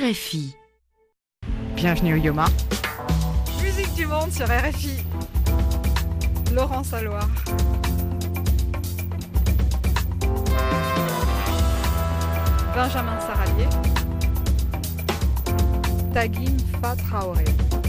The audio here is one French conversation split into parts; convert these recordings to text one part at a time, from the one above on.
RFI. Bienvenue au Yoma. Musique du monde sur RFI. Laurent Saloir. Benjamin Saralier. Tagim Fatraoré.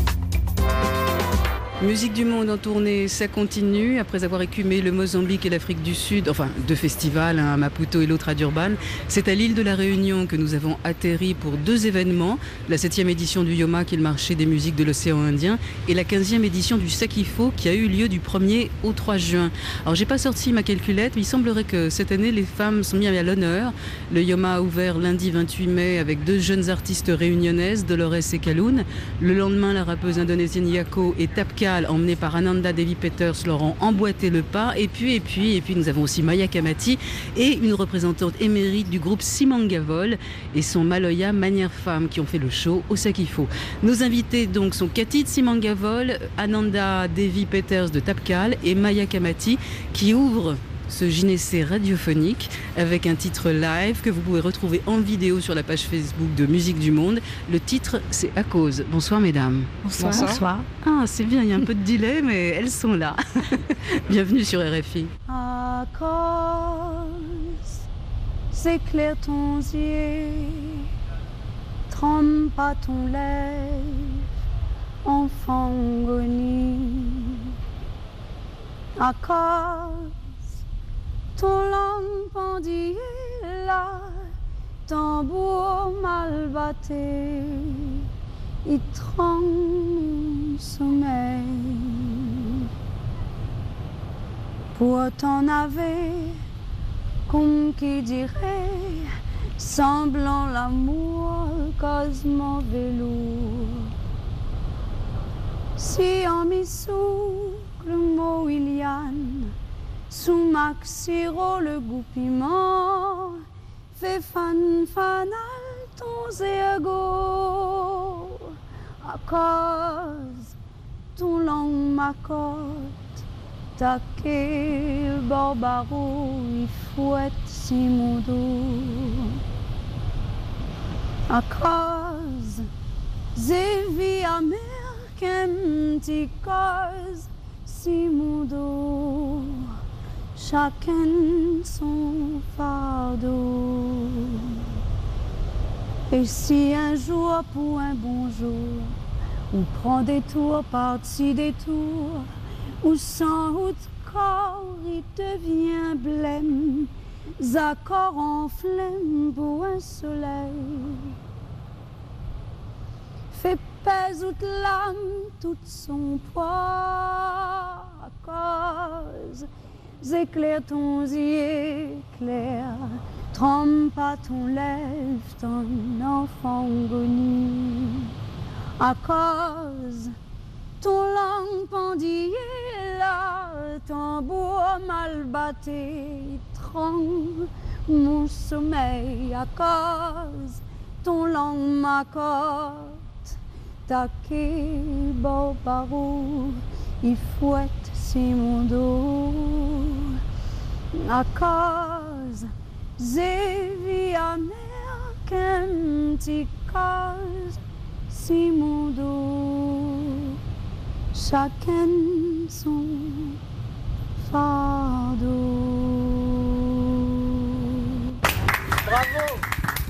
Musique du monde en tournée, ça continue. Après avoir écumé le Mozambique et l'Afrique du Sud, enfin deux festivals, un à Maputo et l'autre à Durban, c'est à l'île de la Réunion que nous avons atterri pour deux événements. La 7e édition du Yoma, qui est le marché des musiques de l'océan Indien, et la 15e édition du Sakifo, qui a eu lieu du 1er au 3 juin. Alors j'ai pas sorti ma calculette, mais il semblerait que cette année les femmes sont mises à l'honneur. Le Yoma a ouvert lundi 28 mai avec deux jeunes artistes réunionnaises, Dolores et Kaloun. Le lendemain, la rappeuse indonésienne Yako et Tapka, emmenée par Ananda Devi Peters, leur ont emboîté le pas. Et puis nous avons aussi Maya Kamati et une représentante émérite du groupe Simangavol et son Maloya Manière Femme qui ont fait le show au Sakifo. Nos invités donc sont Cathy de Simangavol, Ananda Devi Peters de Tapkal et Maya Kamati qui ouvre ce gynécée radiophonique avec un titre live que vous pouvez retrouver en vidéo sur la page Facebook de Musique du Monde. Le titre, c'est À cause. Bonsoir mesdames. Bonsoir. Bonsoir. Ah, c'est bien, il y a un peu de delay, mais elles sont là. Bienvenue sur RFI. À cause, s'éclaire ton yeux, trempe pas ton lèvre, enfant agonie. À cause, ton langue pendule là, tambour mal batté, il tremble sommeil. Pour t'en avait, comme qui dirait, semblant l'amour cause mauvais lourd. Si en m'issou le mot Iliane, sous maxiro le goût piment, fait fanal ton zégo. À cause ton langue m'accorde, ta queue barbaro, il fouette si mon dos. À cause j'ai vie amère qu'un petit cause si mon dos. Chacun son fardeau. Et si un jour pour un bon jour, ou prend des tours par-ci des tours, ou sans route corps il devient blême, accords en flemme pour un soleil. Fait pèse toute l'âme, tout son poids, à cause éclaire ton yeux clair, trempe pas ton lèvre, ton enfant agonie. À cause ton langue pendille là, tambour mal batté, tremble mon sommeil. À cause ton langue m'accorde, ta quai barbaro, il fouette si mon dos. À cause j'ai vie amère qu'un petit cause si mon dos. Chacun son fardeau. Bravo.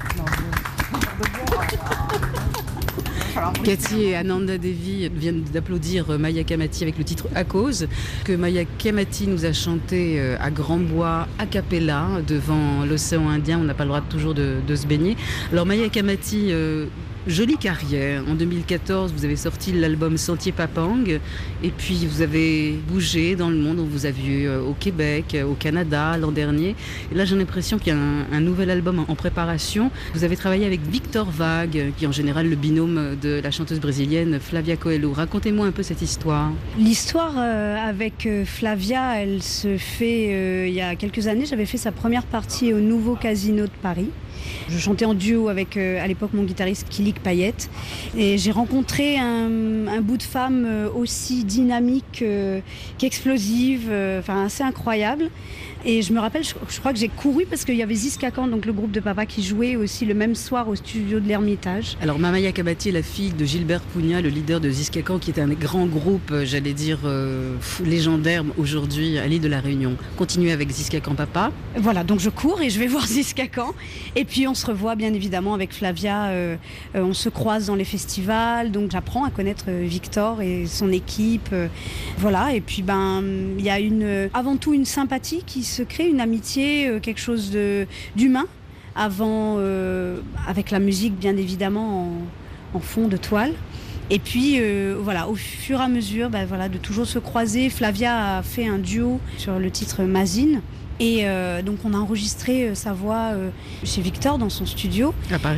Cathy et Ananda Devi viennent d'applaudir Maya Kamati avec le titre À cause, que Maya Kamati nous a chanté à Grand-Bois, a cappella, devant l'océan Indien. On n'a pas le droit toujours de se baigner. Alors Maya Kamati, jolie carrière. En 2014, vous avez sorti l'album Sentier Papang et puis vous avez bougé dans le monde. On vous a vu au Québec, au Canada l'an dernier. Et là, j'ai l'impression qu'il y a un nouvel album en préparation. Vous avez travaillé avec Victor Vague, qui est en général le binôme de la chanteuse brésilienne Flavia Coelho. Racontez-moi un peu cette histoire. L'histoire avec Flavia, elle se fait il y a quelques années. J'avais fait sa première partie au Nouveau Casino de Paris. Je chantais en duo avec, à l'époque, mon guitariste Kilik Payette. Et j'ai rencontré un bout de femme aussi dynamique qu'explosive, assez incroyable. Et je me rappelle, je crois que j'ai couru parce qu'il y avait Ziskakan, donc le groupe de papa, qui jouait aussi le même soir au studio de l'Ermitage. Alors Mamaya Kabati est la fille de Gilbert Pugna, le leader de Ziskakan, qui est un grand groupe, j'allais dire, légendaire aujourd'hui à l'île de la Réunion. Continuez avec Ziskakan papa. Voilà, donc je cours et je vais voir Ziskakan. Et puis on se revoit bien évidemment avec Flavia, on se croise dans les festivals, donc j'apprends à connaître Victor et son équipe. Voilà, et puis il y a avant tout une sympathie qui se crée, une amitié, quelque chose d'humain, avant, avec la musique bien évidemment en fond de toile. Et puis voilà, au fur et à mesure de toujours se croiser, Flavia a fait un duo sur le titre Mazine. Et donc on a enregistré sa voix chez Victor dans son studio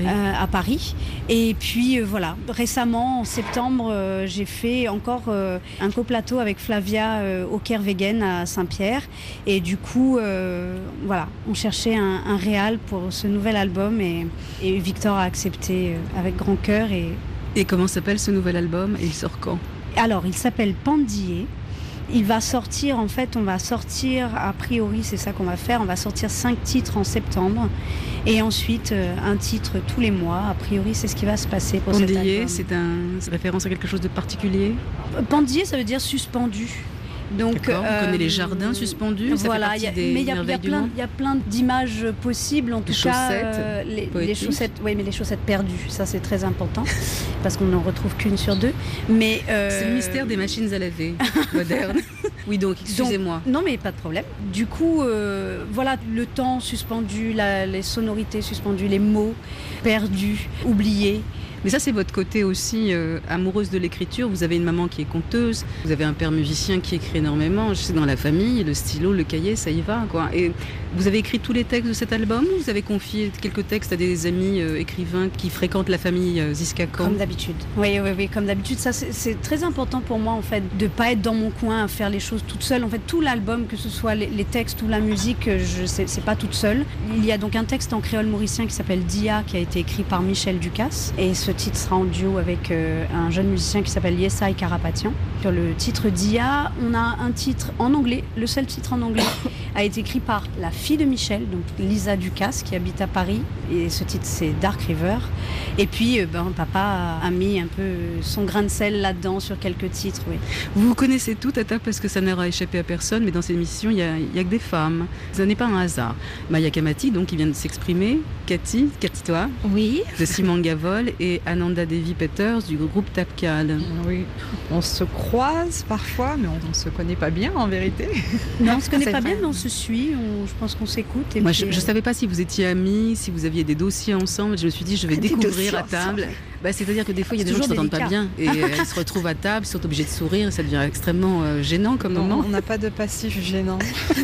à Paris. Et puis voilà, récemment en septembre, j'ai fait encore un coplateau avec Flavia au Kervegen à Saint-Pierre. Et du coup, voilà, on cherchait un réal pour ce nouvel album et Victor a accepté avec grand cœur. Et comment s'appelle ce nouvel album et il sort quand ? Alors, il s'appelle Pandier. Il va sortir, on va sortir, a priori c'est ça qu'on va faire, on va sortir 5 titres en septembre et ensuite un titre tous les mois, a priori c'est ce qui va se passer pour cet album. Pandier, c'est référence à quelque chose de particulier ? Pandier, ça veut dire suspendu. Donc, on connaît les jardins suspendus, voilà, ça fait partie des merveilles du monde. Il y a plein d'images possibles, en tout cas. Les chaussettes, oui, mais les chaussettes perdues, ça c'est très important, parce qu'on n'en retrouve qu'une sur 2. Mais c'est le mystère des machines à laver modernes. Oui, donc, excusez-moi. Non, mais pas de problème. Du coup, voilà, le temps suspendu, les sonorités suspendues, les mots perdus, oubliés. Mais ça, c'est votre côté aussi amoureuse de l'écriture. Vous avez une maman qui est conteuse, vous avez un père musicien qui écrit énormément. Je sais, dans la famille, le stylo, le cahier, ça y va, quoi. Et vous avez écrit tous les textes de cet album ou vous avez confié quelques textes à des amis écrivains qui fréquentent la famille Ziskakan ? Comme d'habitude. Oui, comme d'habitude. Ça, c'est très important pour moi, en fait, de ne pas être dans mon coin à faire les choses toute seule. En fait, tout l'album, que ce soit les textes ou la musique, c'est pas toute seule. Il y a donc un texte en créole mauricien qui s'appelle Dia, qui a été écrit par Michel Ducasse. Et ce titre sera en duo avec un jeune musicien qui s'appelle Yesai Karapatian. Sur le titre Dia, on a un titre en anglais. Le seul titre en anglais a été écrit par la fille de Michel, donc Lisa Ducasse, qui habite à Paris. Et ce titre, c'est Dark River. Et puis, papa a mis un peu son grain de sel là-dedans sur quelques titres. Oui. Vous connaissez tout, Tata, parce que ça n'aura échappé à personne, mais dans cette émission, il y a que des femmes. Ça n'est pas un hasard. Maya Kabati, donc, qui vient de s'exprimer. Cathy, toi, oui, de Simon Gavol et Ananda Devi Peters du groupe Tapcal. Oui, on se croise parfois, mais on ne se connaît pas bien en vérité. Non, on ne se connaît pas bien, mais on se suit, je pense qu'on s'écoute. Moi, je ne savais pas si vous étiez amis, si vous aviez des dossiers ensemble. Je me suis dit, je vais découvrir à table. C'est-à-dire que des fois, il y a des gens qui ne s'entendent pas bien et ils se retrouvent à table, ils sont obligés de sourire et ça devient extrêmement gênant comme moment. On n'a pas de passif gênant.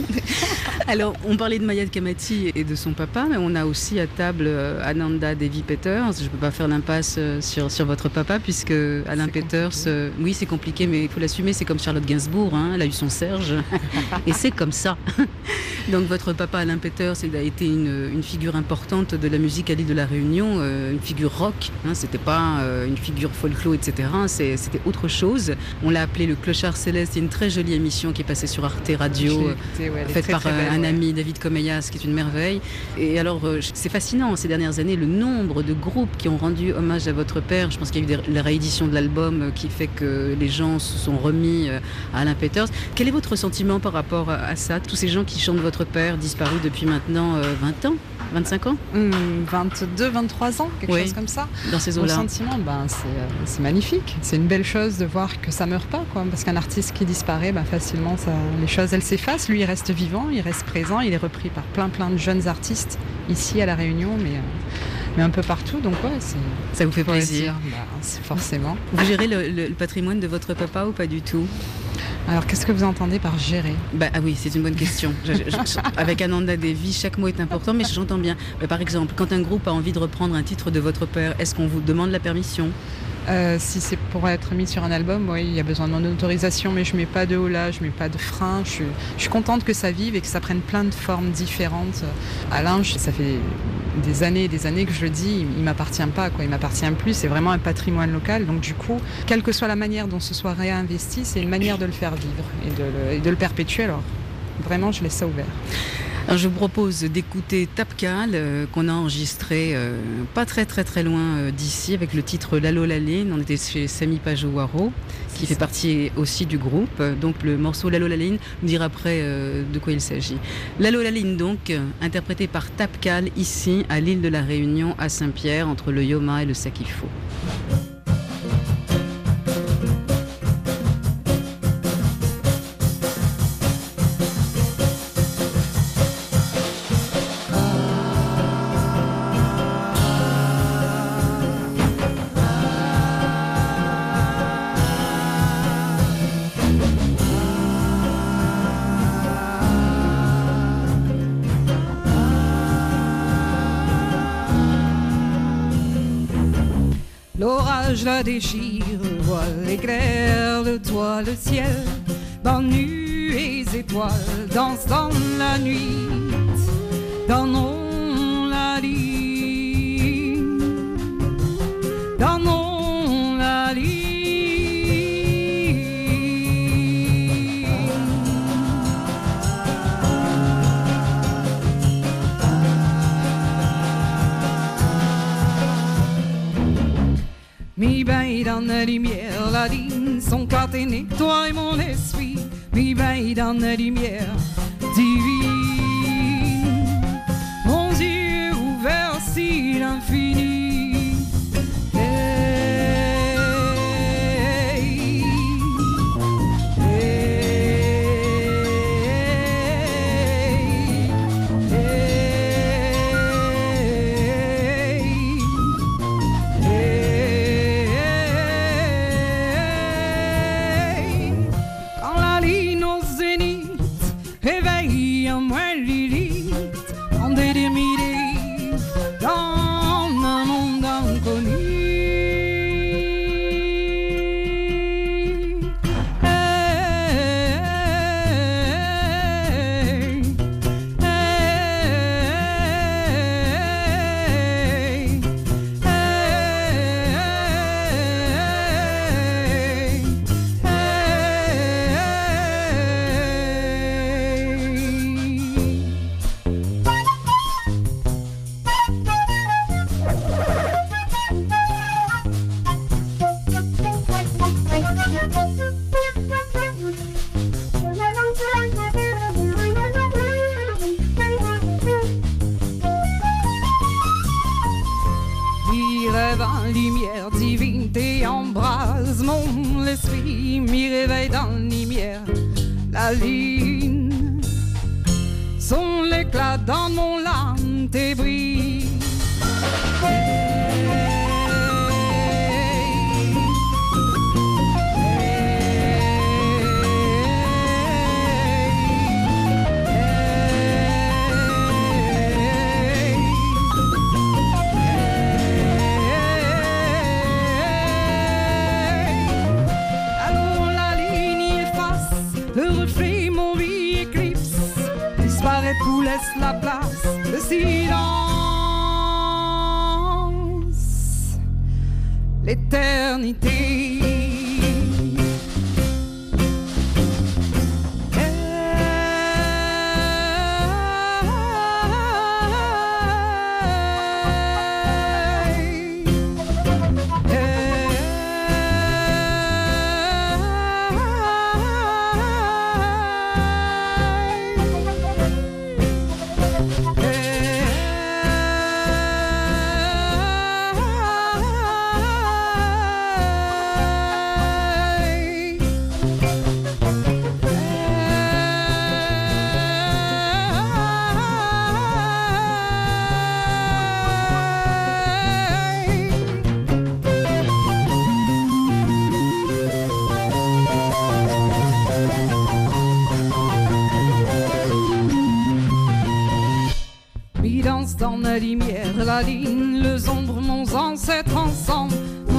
Alors, on parlait de Maya Kabati et de son papa, mais on a aussi à table Ananda Devi Peters. Je ne peux pas faire l'impasse sur votre papa puisque Alain Peters, oui, c'est compliqué, mais il faut l'assumer. C'est comme Charlotte Gainsbourg, hein, elle a eu son Serge et c'est comme ça. Donc, votre papa Alain Peters, il a été une figure importante de la musique à l'île de la Réunion, une figure rock. Hein, c'était pas une figure folklore, etc. C'était autre chose. On l'a appelé le Clochard Céleste. Il y a une très jolie émission qui est passée sur Arte Radio, faite par un ami, David Comeyas, qui est une merveille. Et alors, c'est fascinant, ces dernières années, le nombre de groupes qui ont rendu hommage à votre père. Je pense qu'il y a eu la réédition de l'album qui fait que les gens se sont remis à Alain Peters. Quel est votre sentiment par rapport à ça, tous ces gens qui chantent votre père, disparu depuis maintenant 20 ans 25 ans 22, 23 ans, quelque chose comme ça. Dans ces eaux-là. Mon sentiment, c'est magnifique. C'est une belle chose de voir que ça meurt pas, quoi. Parce qu'un artiste qui disparaît, facilement, les choses, elles s'effacent. Lui, il reste vivant, il reste présent. Il est repris par plein de jeunes artistes ici à La Réunion, mais un peu partout. Donc, ça vous fait plaisir. Forcément. Vous gérez le patrimoine de votre papa ou pas du tout ? Alors, qu'est-ce que vous entendez par gérer ? Ah oui, c'est une bonne question. Avec Ananda Devi, chaque mot est important, mais j'entends bien. Par exemple, quand un groupe a envie de reprendre un titre de votre père, est-ce qu'on vous demande la permission ? Si c'est pour être mis sur un album, oui, il y a besoin de mon autorisation, mais je mets pas de holà, je mets pas de frein. Je suis contente que ça vive et que ça prenne plein de formes différentes. Alain, ça fait des années et des années que je le dis, il m'appartient pas, quoi. Il m'appartient plus. C'est vraiment un patrimoine local. Donc du coup, quelle que soit la manière dont ce soit réinvesti, c'est une manière de le faire vivre et de le perpétuer. Alors, Vraiment, je laisse ça ouvert. Alors, je vous propose d'écouter Tapcal, qu'on a enregistré pas très très très loin d'ici, avec le titre Lalo Laline. On était chez Samy Pajouaro, qui fait partie aussi du groupe. Donc le morceau Lalo Laline, on dira après de quoi il s'agit. Lalo Laline, donc, interprété par Tapcal, ici à l'île de la Réunion, à Saint-Pierre, entre le Yoma et le Sakifo. L'orage la déchire, voile éclaire le toit, le ciel, dans nuées et étoiles, dansent dans la nuit, dans la ligne, dans la ligne. Mi bain dans la lumière, la ligne sont caténés, toi et mon esprit. Mi bain dans la lumière divine, mon yeux ouverts si l'infini. Hey, hey, lumière divine t'embrase mon esprit, m'y réveille dans la lumière. La ligne, son l'éclat dans mon âme, tes bris. Laisse la place, le silence, l'éternité. Dans la lumière, la ligne, les ombres, mon ancêtre ensemble.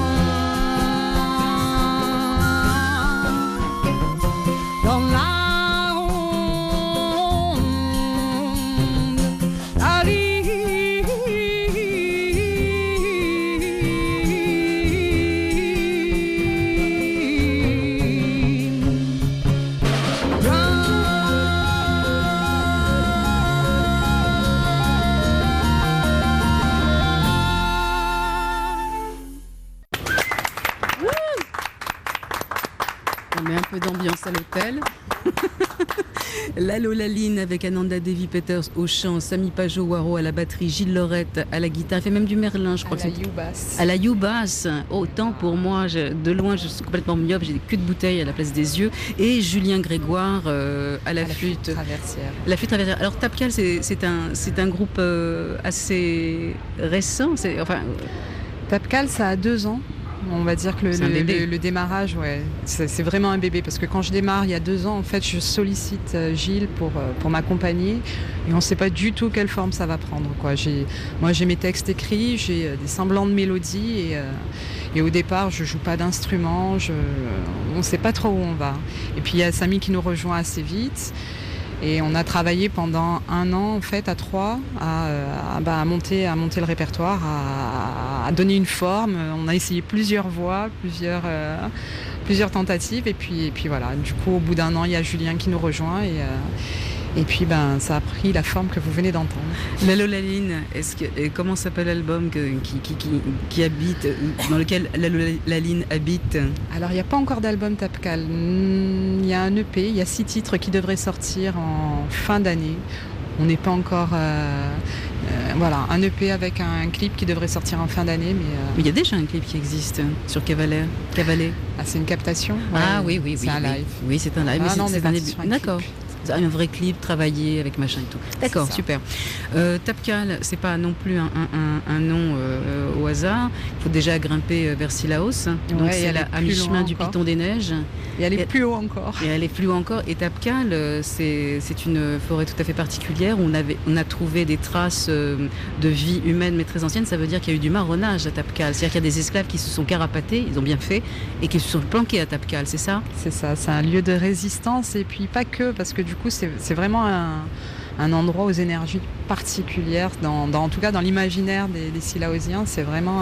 Dans la ronde, la ligne, plein met un peu d'ambiance à l'hôtel. Lalo Laline avec Ananda Devi Peters au chant, Sami Pajot-Waro à la batterie, Gilles Lorette à la guitare, il fait même du Merlin, je crois. À la U-Bass. À la U-Bass. Autant pour moi, de loin je suis complètement myope, j'ai des culs de bouteille à la place des yeux. Et Julien Grégoire à la flûte traversière. La flûte traversière. Alors Tapcal, c'est un groupe assez récent. Tapcal, ça a 2 ans. On va dire que le démarrage, ouais, c'est vraiment un bébé. Parce que quand je démarre il y a 2 ans, en fait, je sollicite Gilles pour m'accompagner. Et on ne sait pas du tout quelle forme ça va prendre, quoi. Moi, j'ai mes textes écrits, j'ai des semblants de mélodies. Et au départ, je ne joue pas d'instrument. On ne sait pas trop où on va. Et puis, il y a Sami qui nous rejoint assez vite. Et on a travaillé pendant 1 an, en fait, à 3, à monter le répertoire, à donner une forme. On a essayé plusieurs voix, plusieurs tentatives. Et puis voilà, du coup, au bout d'1 an, il y a Julien qui nous rejoint. Et puis ça a pris la forme que vous venez d'entendre. Lalo Laline, comment s'appelle l'album qui habite, dans lequel Lalo Laline habite? Alors il n'y a pas encore d'album Tapcal. Il y a un EP, il y a 6 titres qui devraient sortir en fin d'année. On n'est pas encore... voilà, un EP avec un clip qui devrait sortir en fin d'année. Mais il y a déjà un clip qui existe sur Cavalet. Ah, c'est une captation? Ah oui. C'est un live. Oui, c'est un live. Ah, non, c'est un début. D'accord. Un vrai clip travaillé avec machin et tout. D'accord, super. Tapcal, c'est pas non plus un nom au hasard. Il faut déjà grimper vers Sillaos. Donc c'est à mi-chemin du Piton des Neiges. Et aller plus haut encore. Et Tapcal, c'est une forêt tout à fait particulière où on a trouvé des traces de vie humaine mais très ancienne. Ça veut dire qu'il y a eu du marronnage à Tapcal. C'est-à-dire qu'il y a des esclaves qui se sont carapatés, ils ont bien fait, et qui se sont planqués à Tapcal, c'est ça? C'est ça, c'est un lieu de résistance et puis pas que, parce que du coup c'est vraiment un endroit aux énergies particulières, en tout cas dans l'imaginaire des Sillaosiens, c'est vraiment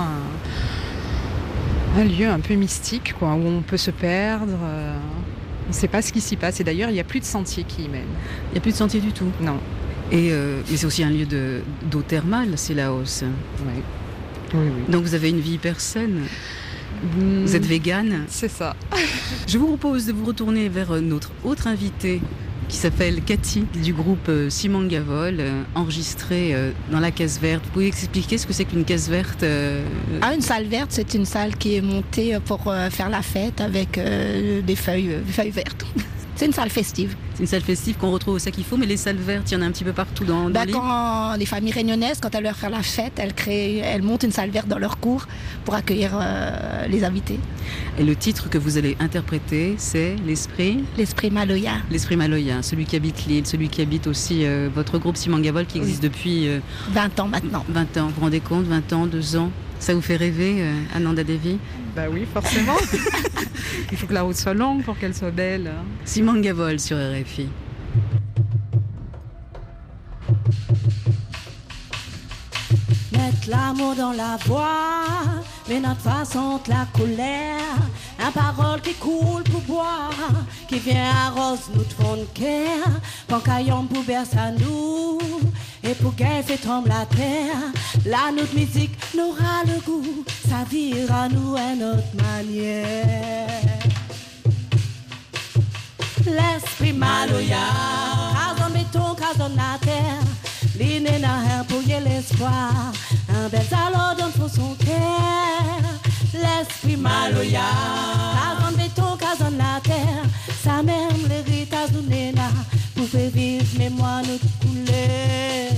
un lieu un peu mystique, quoi, où on peut se perdre, on ne sait pas ce qui s'y passe, et d'ailleurs il n'y a plus de sentiers qui y mènent. Il n'y a plus de sentiers du tout? Non. Mais c'est aussi un lieu d'eau thermale, Sillaos. Oui. Donc vous avez une vie hyper saine. Vous êtes végane? C'est ça. Je vous propose de vous retourner vers notre autre invité qui s'appelle Cathy du groupe Simangavol, enregistré dans la Case Verte. Vous pouvez expliquer ce que c'est qu'une Case Verte? Une salle verte, c'est une salle qui est montée pour faire la fête avec des feuilles vertes. C'est une salle festive. C'est une salle festive qu'on retrouve au Sakifo, mais les salles vertes, il y en a un petit peu partout dans l'île. Quand les familles réunionnaises, quand elles veulent faire la fête, elles montent une salle verte dans leur cour pour accueillir les invités. Et le titre que vous allez interpréter, c'est l'Esprit Maloya. L'Esprit Maloya, celui qui habite l'île, celui qui habite aussi votre groupe Simangavol qui existe depuis... 20 ans maintenant. 20 ans, vous vous rendez compte, 20 ans, 2 ans. Ça vous fait rêver, Ananda Devi? Bah oui, forcément. Il faut que la route soit longue pour qu'elle soit belle. Simangavol sur RFI. Mettre l'amour dans la voix, mais notre façon de la colère. Un parole qui coule pour boire, qui vient arrose nous de fond de cœur. Pancaillon pour bercer à nous, et pour qu'elle fait trembler la terre. La notre musique n'aura le goût, ça vira nous à notre manière. L'esprit Maloya, case en béton, case en la terre. L'inné n'a rien pour y l'espoir, un bel salon donne pour son cœur. L'esprit Maloya, case en béton, case en la terre. Ça même l'héritage nous néna, pour faire vivre mémoire notre couleur.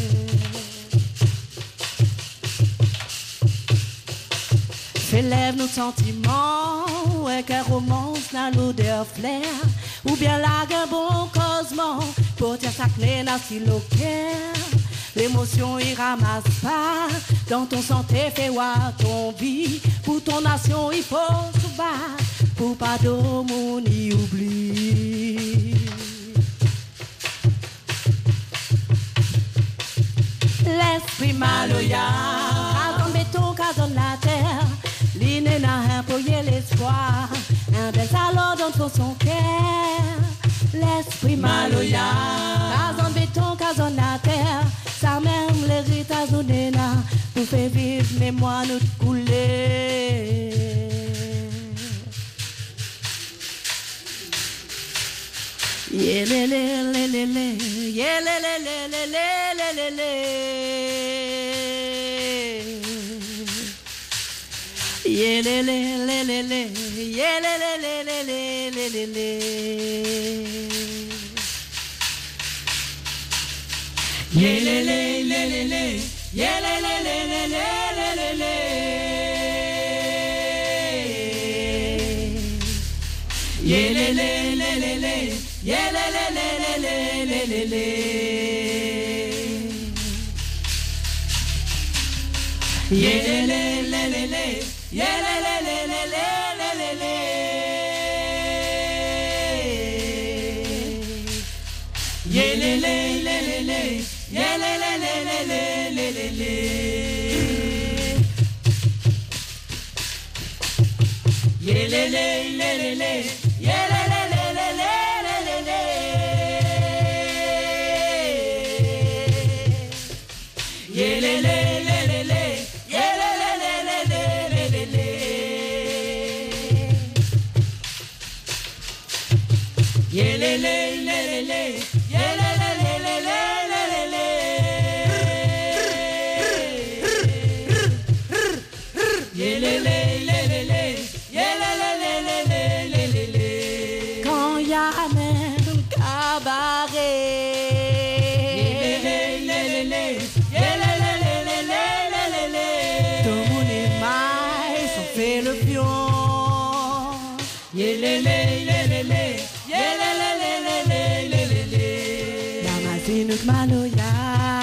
Fais-lève nos sentiments, ouais, qu'un romance n'a l'odeur flair. Ou bien la un bon causement, pour dire ça que n'a si le cœur. L'émotion il ramasse pas, dans ton santé fait voir ton vie. Pour ton nation il faut se battre, pour pas de monde y oublie. L'esprit Maloya, case en béton, case en la terre. L'inné n'a rien pour y l'espoir, un bel salon dans son cœur. L'esprit Maloya, case en béton, case en la terre. Ça même l'héritage nous néna, pour faire vivre mémoire notre coulée. Yeah, le, le, le, le, le. Yeah, le, le, le, le, le, le, le. Yeah, le, le, le, le, le. Yeah, le, le, le, le, le, le, le. Yeah, le, le, le, le, le. Yeah, le, le, le, le, le, le, le. Yeah, le, le, le, le, le. Yeah, le, le, le, le, le, le, le. Yeah, le, le, le, le, le. Yeah, le, le, le, le, le, le, le. Yeah, le, le, le, le, le. Yeah, le, le, le, le, le, le, le. Yeah, le, le, le, le, le. Yeah, le, le, le, le, le, le, le. Yeah, le, le, le, le, le. Yeah, le, le, le, le, le, le, le. Yeah, le, le, le, le, le. Yeah, le, le, le, le, le, le, le. Yeah, le, le, le, le, le. Yeah, le, le, le, le, le, le, le. Quand y a même un cabaret. Yeah, le, le, le, le. Yeah, le, le, le, le, le, le, le. Tout le monde est maille, s'en fait le pion. Yeah, le, le, le, le, le. Yeah, le, le, le, le, le, le, le. Damascene Maloya.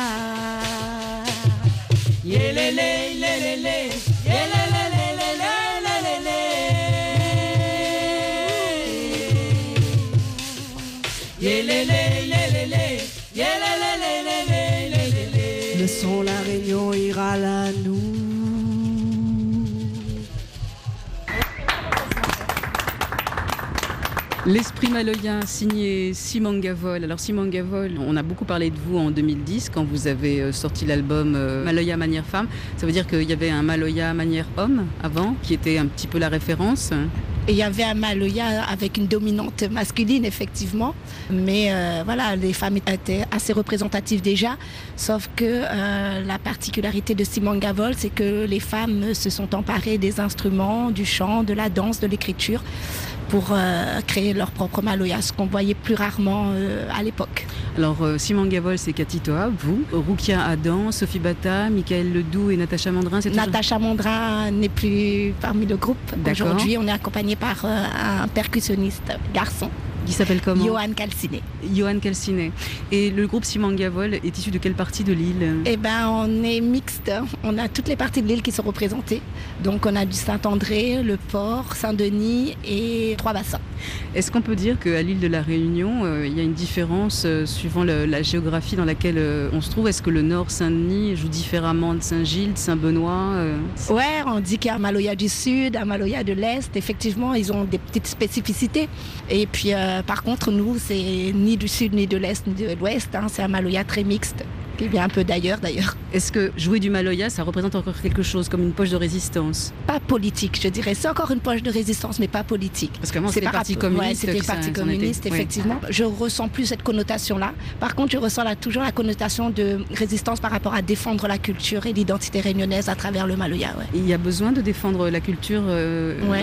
Yeah, le, le, le, le, le. Yeah, le, le, le, le, le, le, le. Yeah, le, le, le, le, le. Yeah, le, le, le, le, le, le, le. Le son, la Réunion ira là, nous. L'esprit maloyen, signé Simon Gavol. Alors Simon Gavol, on a beaucoup parlé de vous en 2010 quand vous avez sorti l'album Maloya manière femme. Ça veut dire qu'il y avait un Maloya manière homme avant, qui était un petit peu la référence. Et il y avait un Maloya avec une dominante masculine, effectivement. Mais voilà, les femmes étaient assez représentatives déjà. Sauf que la particularité de Simon Gavol, c'est que les femmes se sont emparées des instruments, du chant, de la danse, de l'écriture, pour créer leur propre Maloya, ce qu'on voyait plus rarement à l'époque. Alors Simon Gavol, c'est Cathy Toab, vous, Roukia Adam, Sophie Bata, Michael Ledoux et Natacha Mandrin. Natacha Mandrin n'est plus parmi le groupe. D'accord. Aujourd'hui, on est accompagné par un percussionniste garçon. Qui s'appelle comment ? Johan Calciné. Johan Calciné. Et le groupe Simon Gavol est issu de quelle partie de l'île ? Eh bien, on est mixte. On a toutes les parties de l'île qui sont représentées. Donc, on a du Saint-André, le Port, Saint-Denis et Trois-Bassins. Est-ce qu'on peut dire qu'à l'île de la Réunion, il y a une différence suivant la géographie dans laquelle on se trouve ? Est-ce que le Nord, Saint-Denis, joue différemment de Saint-Gilles, de Saint-Benoît ? Ouais, on dit qu'il y a un Maloya du Sud, un Maloya de l'Est. Effectivement, ils ont des petites spécificités. Et puis, par contre, nous, c'est ni du Sud, ni de l'Est, ni de l'Ouest. C'est un Maloya très mixte, qui vient un peu d'ailleurs. Est-ce que jouer du Maloya, ça représente encore quelque chose, comme une poche de résistance ? Pas politique, je dirais. C'est encore une poche de résistance, mais pas politique. Parce qu'avant, c'était les partis communistes. Ouais, c'était les partis communistes, effectivement. Oui. Je ressens plus cette connotation-là. Par contre, je ressens toujours la connotation de résistance par rapport à défendre la culture et l'identité réunionnaise à travers le Maloya. Ouais. Il y a besoin de défendre la culture réunionnaise ?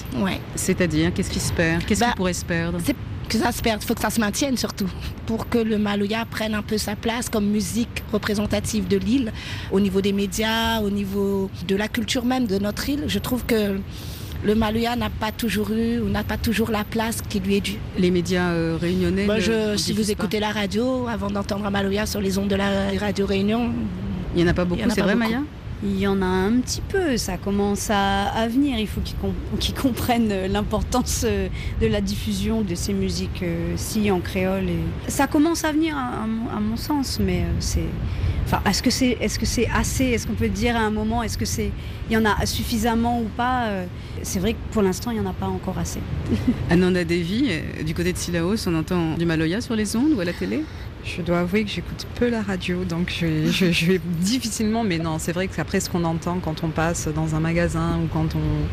Ouais. C'est-à-dire, qu'est-ce qui se perd ? Qu'est-ce qui pourrait se perdre ? Que ça se perde, il faut que ça se maintienne surtout, pour que le Maloya prenne un peu sa place comme musique représentative de l'île, au niveau des médias, au niveau de la culture même de notre île. Je trouve que le Maloya n'a pas toujours eu ou n'a pas toujours la place qui lui est due. Les médias réunionnais si vous écoutez la radio, avant d'entendre un Maloya sur les ondes de la radio Réunion... Il n'y en a pas beaucoup, c'est vrai Maya ? Il y en a un petit peu, ça commence à venir. Il faut qu'ils comprennent l'importance de la diffusion de ces musiques-ci en créole. Et... Ça commence à venir à mon sens, mais c'est... Enfin, est-ce que c'est assez ? Est-ce qu'on peut dire à un moment, il y en a suffisamment ou pas ? C'est vrai que pour l'instant, il n'y en a pas encore assez. Ananda Devi, du côté de Sillaos, on entend du Maloya sur les ondes ou à la télé ? Je dois avouer que j'écoute peu la radio, donc je vais difficilement, mais non, c'est vrai qu'après ce qu'on entend quand on passe dans un magasin ou quand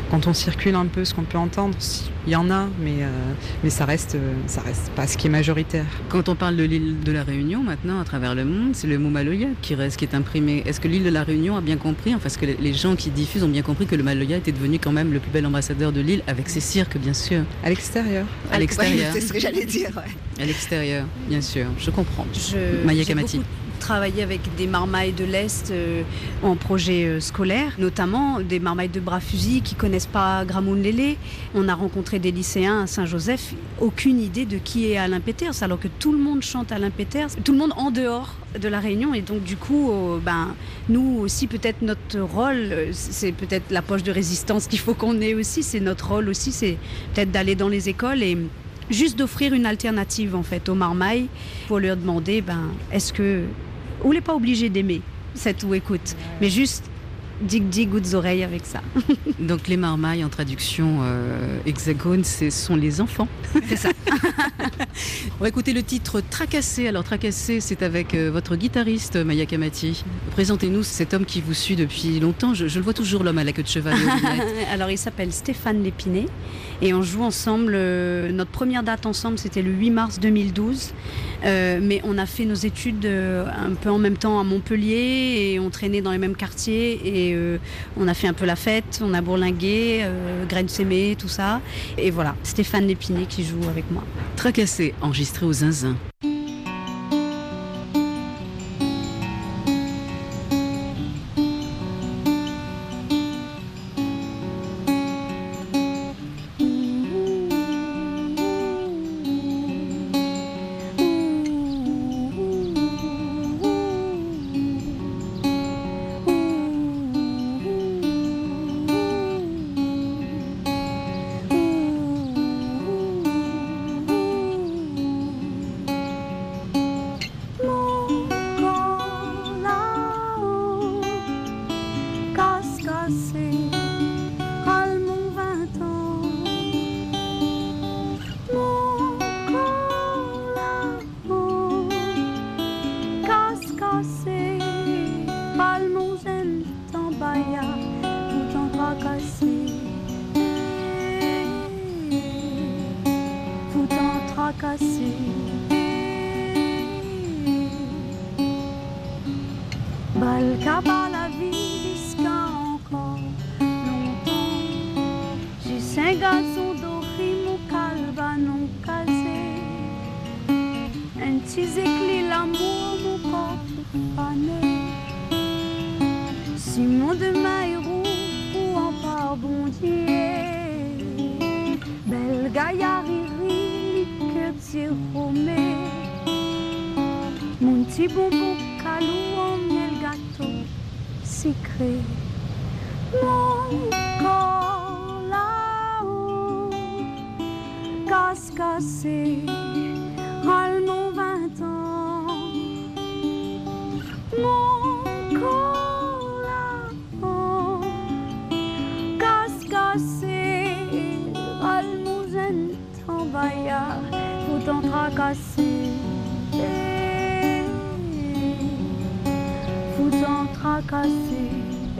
Quand on circule un peu, ce qu'on peut entendre, il y en a, mais ça reste pas ce qui est majoritaire. Quand on parle de l'île de la Réunion maintenant à travers le monde, c'est le mot Maloya qui est imprimé. Est-ce que l'île de la Réunion a bien compris, enfin, est-ce que les gens qui diffusent ont bien compris que le Maloya était devenu quand même le plus bel ambassadeur de l'île, avec ses cirques bien sûr. À l'extérieur. À l'extérieur. Ouais, c'est ce que j'allais dire. Ouais. À l'extérieur, bien sûr. Je comprends. Maya Kamati. Travailler avec des marmailles de l'Est en projet scolaire, notamment des marmailles de bras-fusil qui ne connaissent pas Gramoun Lélé. On a rencontré des lycéens à Saint-Joseph, aucune idée de qui est Alain Peters, alors que tout le monde chante Alain Peters, tout le monde en dehors de la Réunion. Et donc du coup, nous aussi, peut-être notre rôle, c'est peut-être la poche de résistance qu'il faut qu'on ait aussi, c'est notre rôle aussi, c'est peut-être d'aller dans les écoles et juste d'offrir une alternative en fait aux marmailles pour leur demander, est-ce que vous n'êtes pas obligé d'aimer cette ou écoute, mais juste dig gouttes oreilles avec ça. Donc les marmailles en traduction hexagone, ce sont les enfants. C'est ça. On va écouter le titre Tracassé. Alors Tracassé, c'est avec votre guitariste Maya Kamati. Présentez-nous cet homme qui vous suit depuis longtemps. Je le vois toujours, l'homme à la queue de cheval. Alors il s'appelle Stéphane Lépiné et on joue ensemble. Notre première date ensemble, c'était le 8 mars 2012. Mais on a fait nos études un peu en même temps à Montpellier et on traînait dans les mêmes quartiers et on a fait un peu la fête, on a bourlingué, graines sémées, tout ça. Et voilà, Stéphane Lépiné qui joue avec moi. Tracassé, enregistré au Zinzin. Balkaba la vie jusqu'à encore longtemps. Juste un garçon doré, mon calva non casé. Un petit éclat l'amour, mon corps tout fané. Si mon demain est roux, ou en parbondier. Belle gaillarderie, que tire romé. Mon petit bonbon calou en miel gâteau sucré. Mon corps là-haut, casse-cassé, râle mon 20 ans. Mon corps là-haut, casse-cassé, râle mon jeune tambaillard, tout en tracassé. Sans tracasser.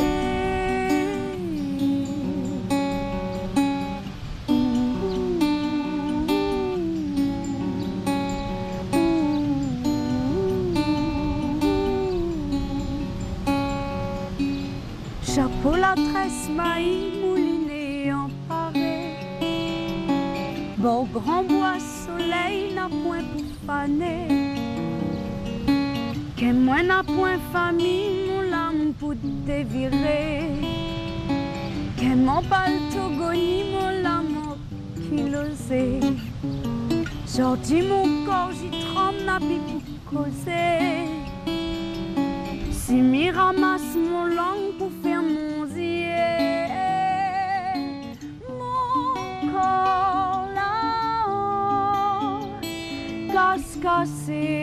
Chapeau la tresse maïs mouliné en paré. Bon grand bois soleil n'a point pour faner. Que moi n'a point famille, mon lame pour dévirer. Que mon palto goni, mon lame qui l'osait. Sorti mon corps, j'y tremble, n'a plus pour causer. Si m'y ramasse mon langue pour faire mon zier. Mon corps là-haut, casse-cassé.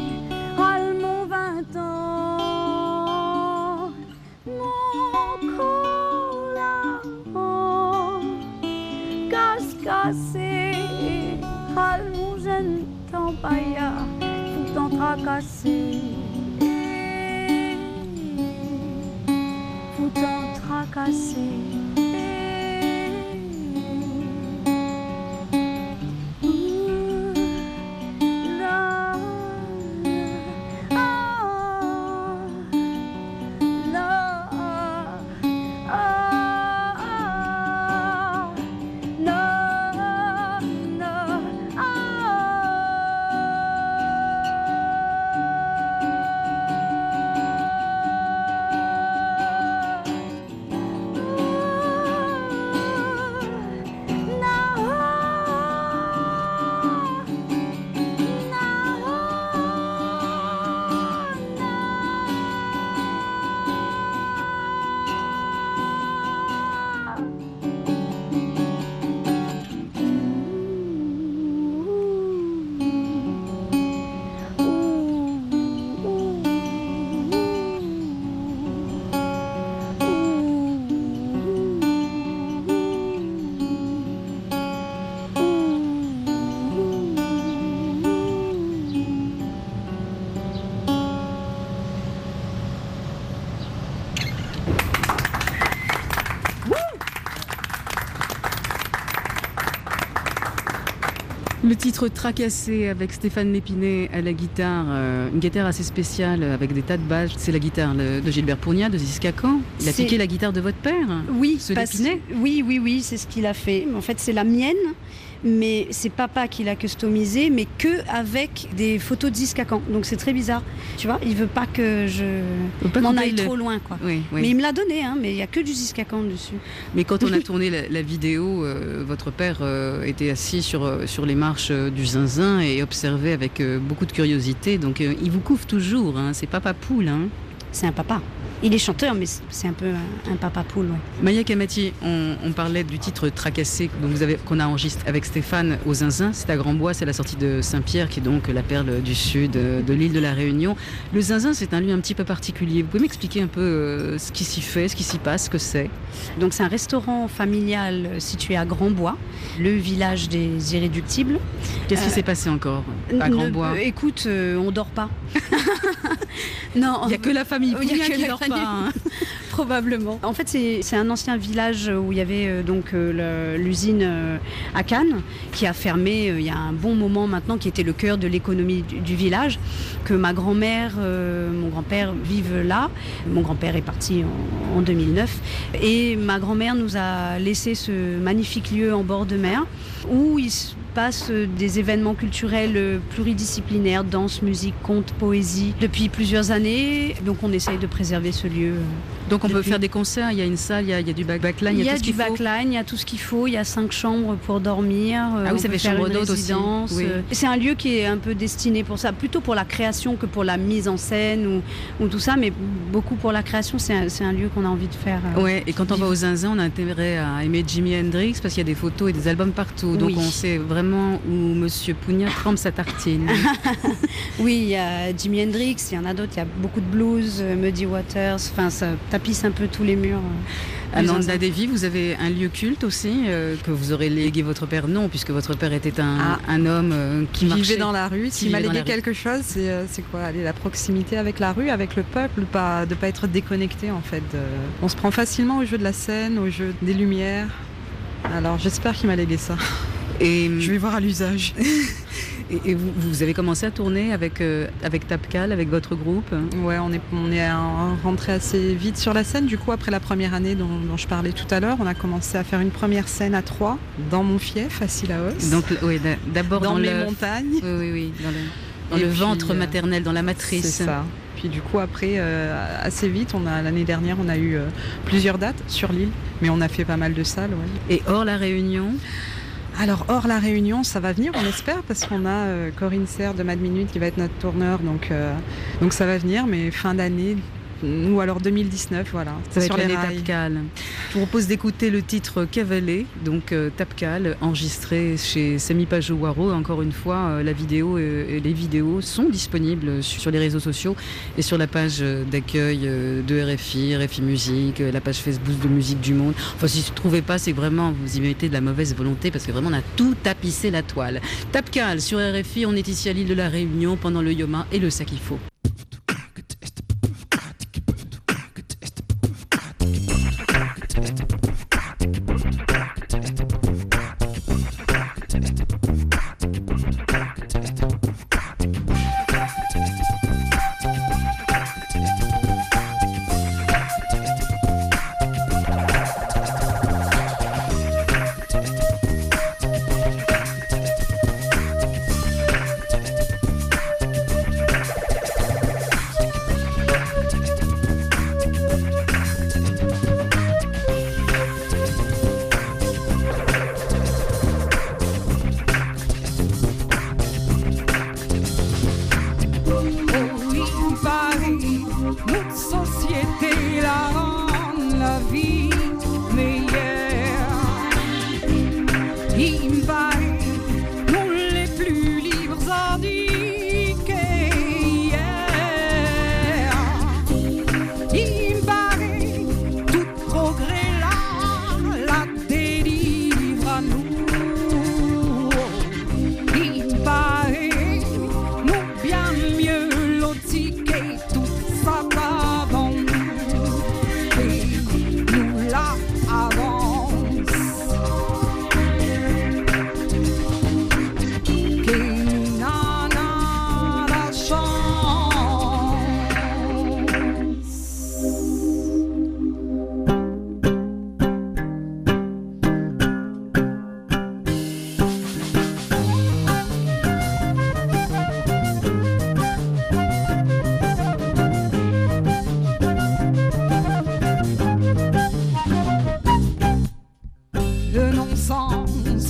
Cassé, hal mon jeune tambaillard, tout en tracassé, tout en tracassé. Le titre Tracassé avec Stéphane Lépinet à la guitare, une guitare assez spéciale avec des tas de basses. C'est la guitare de Gilbert Pournia, de Ziz Cacan. Il a piqué la guitare de votre père, oui, ce Lépinet. Oui, c'est ce qu'il a fait. En fait, c'est la mienne, mais c'est papa qui l'a customisée, mais que avec des photos de Ziz Cacan. Donc c'est très bizarre. Tu vois, il veut pas que je m'en aille trop loin, quoi. Oui. Mais il me l'a donné, mais il y a que du Ziz Cacan dessus. Mais quand on a tourné la vidéo, votre père était assis sur les marches du zinzin et observait avec beaucoup de curiosité. Donc il vous couvre toujours, c'est Papa Poule. C'est un papa. Il est chanteur, mais c'est un peu un papa poule. Ouais. Maya Kamati, on parlait du titre Tracassé qu'on a enregistré avec Stéphane au Zinzin. C'est à Grand-Bois, c'est la sortie de Saint-Pierre, qui est donc la perle du sud de l'île de la Réunion. Le Zinzin, c'est un lieu un petit peu particulier. Vous pouvez m'expliquer un peu ce qui s'y fait, ce qui s'y passe, ce que c'est? Donc c'est un restaurant familial situé à Grand-Bois, le village des Irréductibles. Qu'est-ce qui s'est passé encore à Grand-Bois? Écoute, on dort pas. Non, il n'y a que la famille Pounia qui dort pas. Probablement. En fait, c'est un ancien village où il y avait donc l'usine à Cannes qui a fermé il y a un bon moment maintenant, qui était le cœur de l'économie du village, que ma grand-mère, mon grand-père vivent là. Mon grand-père est parti en 2009 et ma grand-mère nous a laissé ce magnifique lieu en bord de mer où il se passe des événements culturels pluridisciplinaires, danse, musique, conte, poésie, depuis plusieurs années. Donc on essaye de préserver ce lieu. Donc on peut faire des concerts, il y a une salle, il y a du backline, il y a du backline, il y a tout ce qu'il faut, il y a 5 chambres pour dormir. Ah oui, ça fait chambre d'hôte aussi. Oui. C'est un lieu qui est un peu destiné pour ça, plutôt pour la création que pour la mise en scène ou tout ça, mais beaucoup pour la création. C'est un lieu qu'on a envie de faire. Ouais, et quand on va au Zinzin, on a intérêt à aimer Jimi Hendrix parce qu'il y a des photos et des albums partout. Donc on sait vraiment où Monsieur Pounia trempe sa tartine. Oui, il y a Jimi Hendrix, il y en a d'autres, il y a beaucoup de blues, Muddy Waters, enfin ça tapisse un peu tous les murs. À Nanda Devi, vous avez un lieu culte aussi que vous aurez légué votre père? Non, puisque votre père était un homme qui vivait dans la rue. S'il m'a légué quelque chose, c'est quoi? La proximité avec la rue, avec le peuple, de pas être déconnecté en fait. On se prend facilement au jeu de la scène, au jeu des lumières. Alors j'espère qu'il m'a légué ça. Et je vais voir à l'usage. Et vous avez commencé à tourner avec Tapcal, avec votre groupe? Ouais, on est rentré assez vite sur la scène. Du coup, après la première année dont je parlais tout à l'heure, on a commencé à faire une première scène à 3 dans mon fief, à Sillaos. Donc, oui, d'abord dans les montagnes. Oui, dans le ventre maternel, dans la matrice. C'est ça. Puis du coup, après, assez vite, l'année dernière, on a eu plusieurs dates sur l'île, mais on a fait pas mal de salles. Ouais. Et hors la Réunion? Alors hors la Réunion, ça va venir, on espère, parce qu'on a Corinne Serre de Mad Minute qui va être notre tourneur, donc ça va venir, mais fin d'année, ou alors 2019, voilà. Ça va être l'année Tapcal. Je vous propose d'écouter le titre Cavalier, donc Tapcal, enregistré chez Semi Pajouaro. Encore une fois, la vidéo et les vidéos sont disponibles sur les réseaux sociaux et sur la page d'accueil de RFI Musique, la page Facebook de Musique du Monde. Enfin, si vous ne trouvez pas, c'est que vraiment vous y mettez de la mauvaise volonté parce que vraiment on a tout tapissé la toile. Tapcal sur RFI, on est ici à l'île de la Réunion pendant le Yoma et le Sakifo.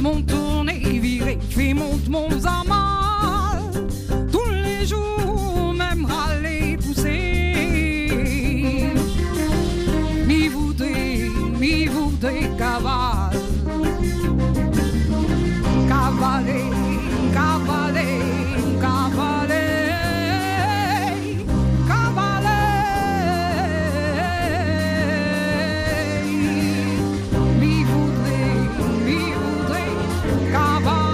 mon tourné, viré, fait mon amal. Tous les jours, même râler, pousser. Mi voudrait cavale. Cavaler, cavaler, cavaler, cavaler. Mi voudrait cavale.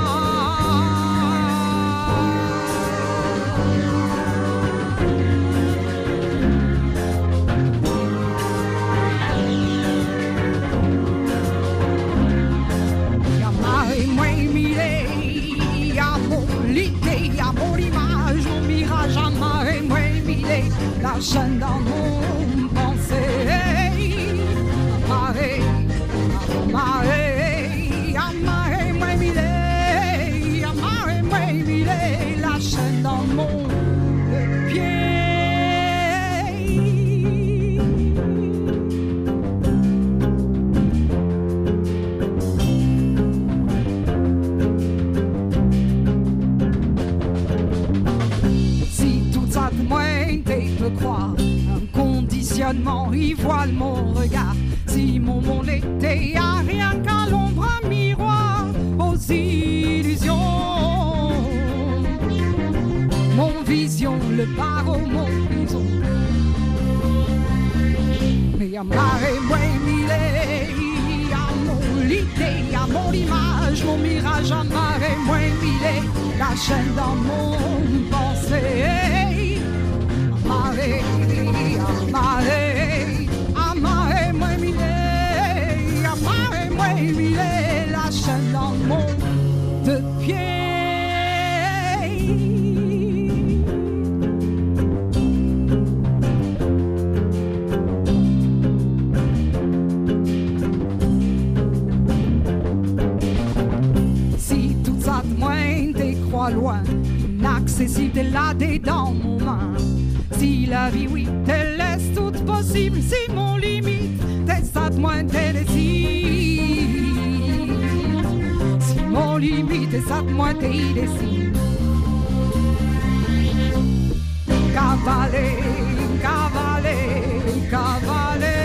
Yamare moi mire, yamo l'idée, yamo l'image, mon mirage, yamare moi mire, la chaîne dans mon pensée. Yamare, yamare, yamare moi mire, yamare moi mire, la chaîne dans mon pied. Si toute ça te moine, te croire, un conditionnement, il voile mon regard. Si mon monde était à rien qu'à l'ombre, un miroir aux illusions. Mon vision, le barreau, mon prison. Mais à marée, moi, à mon l'idée, à mon image, mon mirage, à marée, moi, la chaîne dans mon pensée. À marée, à marée, moi, à marée, moi, la chaîne dans mon de pied. Si toute ça te moine, t'es crois loin, inaccessible, t'es là, t'es dans mon main. Si la vie, oui, te laisse tout possible, si mon limite, t'es ça te moine, t'es décide. Si mon limite, t'es ça te moine, t'es décide. Cavaler, cavaler, cavaler.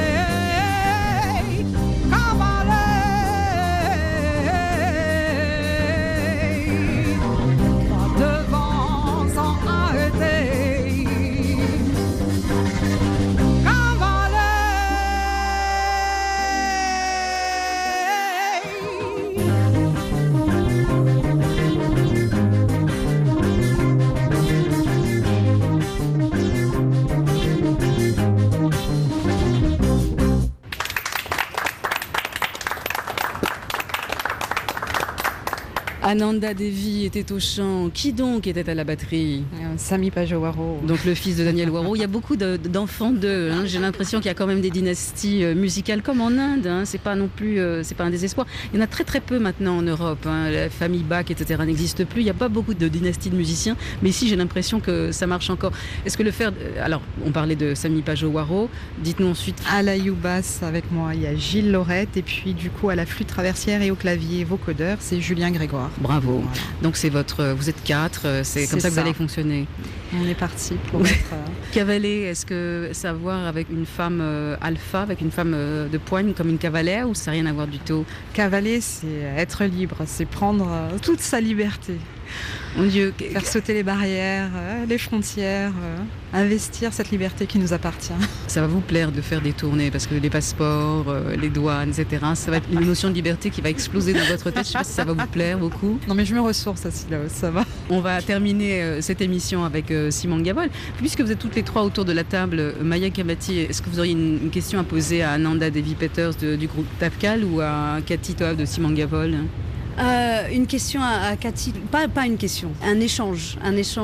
Ananda Devi était au chant. Qui donc était à la batterie? Sami Pajawaro. Donc le fils de Daniel Waro. Il y a beaucoup d'enfants d'eux. Hein. J'ai l'impression qu'il y a quand même des dynasties musicales comme en Inde. Hein. C'est pas non plus, c'est pas un désespoir. Il y en a très très peu maintenant en Europe. Hein. La famille Bach, etc. n'existe plus. Il n'y a pas beaucoup de dynasties de musiciens. Mais ici, j'ai l'impression que ça marche encore. Est-ce que le faire... Alors, on parlait de Sami Pajawaro. Dites-nous ensuite. À la basse avec moi, il y a Gilles Laurette. Et puis du coup, à la flûte traversière et au clavier vocodeur, c'est Julien Grégoire. Bravo. Voilà. Donc c'est vous êtes 4, c'est comme ça que vous allez fonctionner. On est parti pour être... Cavaler, est-ce que ça a à voir avec une femme alpha, avec une femme de poigne comme une cavalière, ou ça n'a rien à voir du tout? Cavaler, c'est être libre, c'est prendre toute sa liberté. Mon Dieu, faire sauter les barrières, les frontières, investir cette liberté qui nous appartient. Ça va vous plaire de faire des tournées parce que les passeports, les douanes, etc. Ça va être une notion de liberté qui va exploser dans votre tête. Je ne sais pas si ça va vous plaire beaucoup. Non mais je me ressource à Silaos, ça va. On va terminer cette émission avec Simon Gavol. Puisque vous êtes toutes les trois autour de la table, Maya Kabati, est-ce que vous auriez une question à poser à Ananda Devi Peters du groupe Tafkal ou à Cathy Toav de Simon Gavol? Une question à Cathy, pas une question, un échange.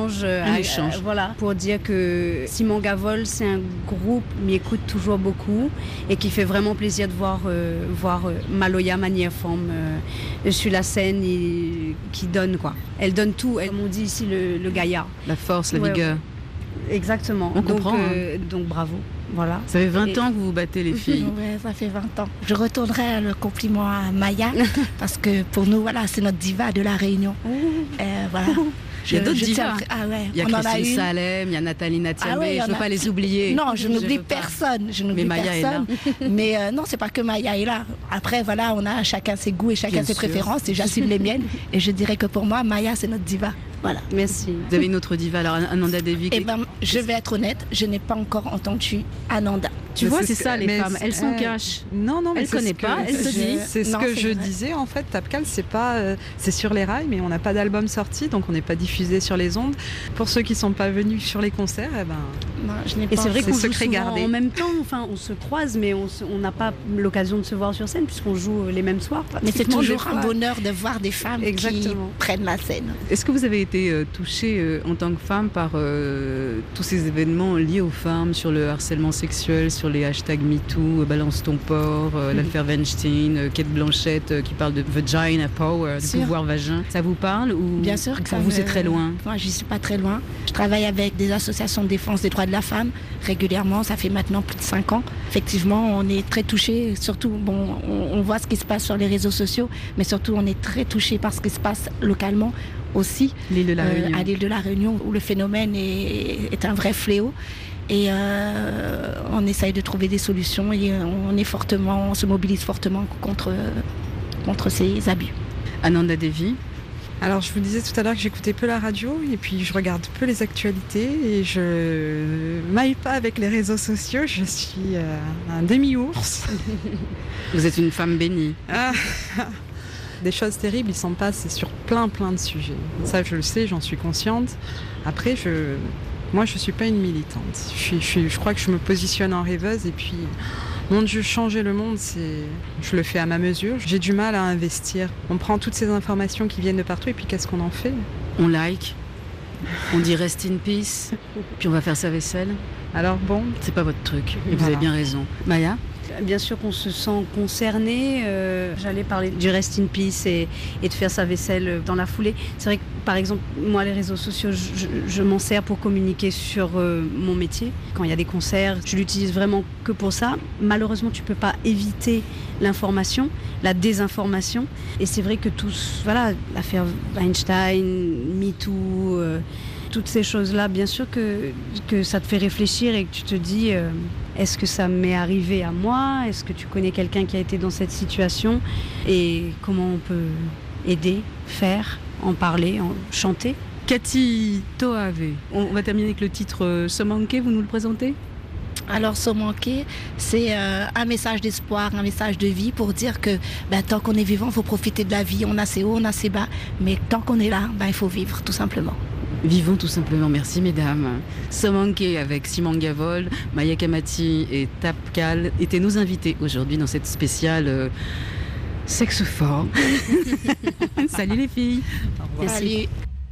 Voilà, pour dire que Simon Gavol, c'est un groupe qui écoute toujours beaucoup et qui fait vraiment plaisir de voir Maloya manière forme sur la scène et qui donne quoi. Elle donne tout, comme on dit ici le gaillard. La force, la vigueur. Exactement. On comprend. Donc bravo. Voilà. Ça fait 20 ans que vous vous battez, les filles. Ouais, ça fait 20 ans. Je retournerai le compliment à Maya parce que pour nous, voilà, c'est notre diva de la Réunion. Voilà. Il y a d'autres divas. Ouais. Il y a Christine Salem, il y a Nathalie Natiamé, je ne veux pas les oublier. Non, je n'oublie personne. Mais Maya est là. Mais non, c'est pas que Maya est là. Après, voilà, on a chacun ses goûts et chacun ses préférences et j'assume les miennes. Et je dirais que pour moi, Maya, c'est notre diva. Voilà. Merci. Vous avez une autre diva, alors Ananda Devi. Eh ben, je vais être honnête, je n'ai pas encore entendu Ananda. Tu vois, c'est ça, les femmes, elles s'en cachent. Non, mais elle ne connaît pas, elle se dit. C'est ce que je disais, en fait, Tapkal, c'est sur les rails, mais on n'a pas d'album sorti, donc on n'est pas diffusé sur les ondes. Pour ceux qui ne sont pas venus sur les concerts, non, je n'ai pas. Et c'est vrai qu'on joue secret gardé. En même temps, enfin, on se croise, mais on n'a pas l'occasion de se voir sur scène, puisqu'on joue les mêmes soirs. Mais c'est toujours un bonheur de voir des femmes qui prennent la scène. Est-ce que vous avez été touchée en tant que femme par tous ces événements liés aux femmes, sur le harcèlement sexuel, sur les hashtags MeToo, Balance ton porc, l'affaire Weinstein, Kate Blanchett qui parle de vagina power, de pouvoir vagin. Ça vous parle ou Bien sûr que pour vous c'est très loin? Moi, je suis pas très loin. Je travaille avec des associations de défense des droits de la femme régulièrement. Ça fait maintenant plus de 5 ans. Effectivement, on est très touchés. Surtout, on voit ce qui se passe sur les réseaux sociaux, mais surtout, on est très touchés par ce qui se passe localement aussi. L'île de la Réunion. À l'île de la Réunion, où le phénomène est un vrai fléau. Et on essaye de trouver des solutions et on se mobilise fortement contre ces abus. Ananda Devi. Alors, je vous disais tout à l'heure que j'écoutais peu la radio et puis je regarde peu les actualités et je m'aille pas avec les réseaux sociaux. Je suis un demi-ours. Vous êtes une femme bénie. Des choses terribles, il s'en passe sur plein de sujets. Ça, je le sais, j'en suis consciente. Après, moi, je suis pas une militante. Je crois que je me positionne en rêveuse et puis, mon Dieu, changer le monde, je le fais à ma mesure. J'ai du mal à investir. On prend toutes ces informations qui viennent de partout et puis qu'est-ce qu'on en fait? On like, on dit rest in peace, puis on va faire sa vaisselle. Alors bon, c'est pas votre truc. Et vous avez bien raison. Maya? Bien sûr qu'on se sent concerné. J'allais parler du rest in peace et de faire sa vaisselle dans la foulée. C'est vrai que, par exemple, moi, les réseaux sociaux, je m'en sers pour communiquer sur mon métier. Quand il y a des concerts, je l'utilise vraiment que pour ça. Malheureusement, tu peux pas éviter l'information, la désinformation. Et c'est vrai que l'affaire Weinstein, MeToo, toutes ces choses-là, bien sûr que ça te fait réfléchir et que tu te dis... Est-ce que ça m'est arrivé à moi? Est-ce que tu connais quelqu'un qui a été dans cette situation? Et comment on peut aider, faire, en parler, chanter? Cathy Toave, on va terminer avec le titre Somanke, vous nous le présentez? Alors, Somanke, c'est un message d'espoir, un message de vie pour dire que tant qu'on est vivant, il faut profiter de la vie. On a ses hauts, on a ses bas, mais tant qu'on est là, il faut vivre, tout simplement. Vivons tout simplement, merci mesdames. Somanke avec Simangavol, Maya Kamati et Tapkal étaient nos invités aujourd'hui dans cette spéciale Sexe fort. Salut les filles. Au revoir. Salut.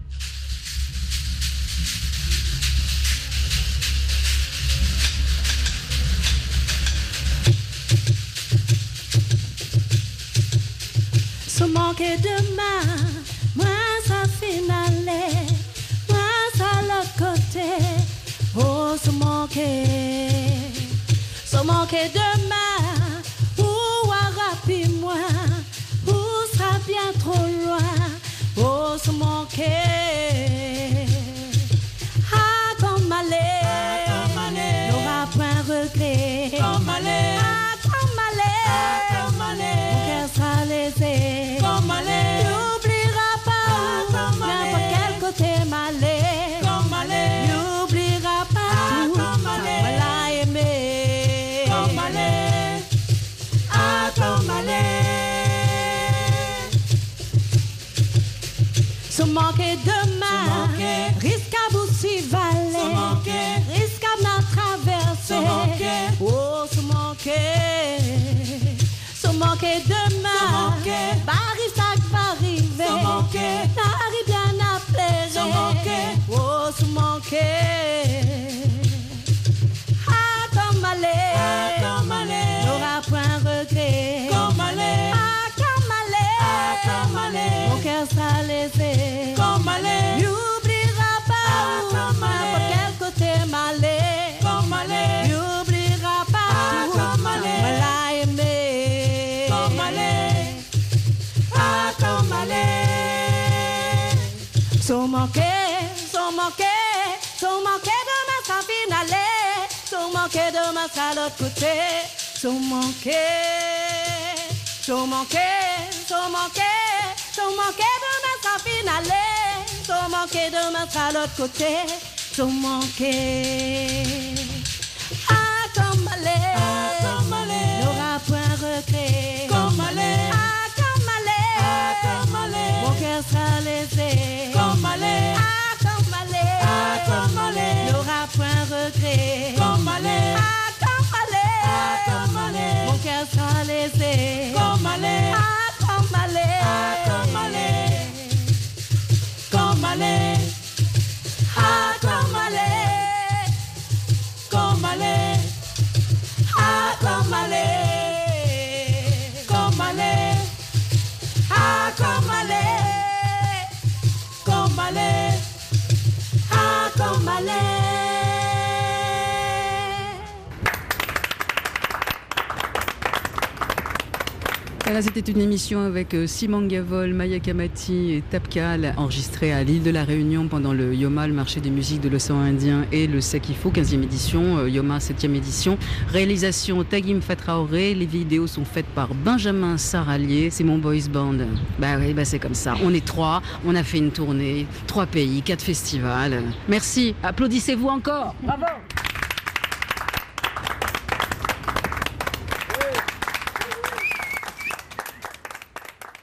Somanke demain, moi ça finale. L'autre côté, oh, Somanke demain, ou rapide-moi, ou sera bien trop loin, oh, Somanke. Comme aller, n'aura point regret, comme aller, mon cœur sera laissé, comme aller, n'oubliera pas, n'importe quel côté m'aller. N'oubliera pas tout, voilà aimé. Comme aller, comme aller. Somanke demain, risque à vous s'y valer, risque à n'a traverser. Oh, Somanke demain, arrive ça qui va arriver, n'arrive bien à plaire. Oh, Somanke, comme aller, n'aura point regret, comme aller, mon cœur sera laissé, n'oubliera pas, n'importe quel côté Son manqué demain ça finale. Son manqué demain ça l'autre côté. Son manqué demain ça finale. Son manqué demain ça l'autre côté. Son manqué. Ah comme aller, n'aura point regret. Comme aller, ah comme aller, mon cœur sera lésé. Comme aller, ah comme aller, n'aura point regret. Comme aller, ah comme aller, mon cœur sera lésé. Comme aller, ah comme aller, comme aller, ah comme aller, comme aller, ah comme aller, comme aller, ah comme aller, comme aller, ah comme aller. Voilà, c'était une émission avec Simon Gavol, Maya Kamati et Tapkal, enregistrée à l'île de la Réunion pendant le Yoma, le marché des musiques de l'océan Indien, et le Sekifo, 15e édition, Yoma, 7e édition. Réalisation Tagim Fatraoré, les vidéos sont faites par Benjamin Saralier, c'est mon boys band. Bah oui, bah c'est comme ça. On est 3, on a fait une tournée, 3 pays, 4 festivals. Merci, applaudissez-vous encore. Bravo.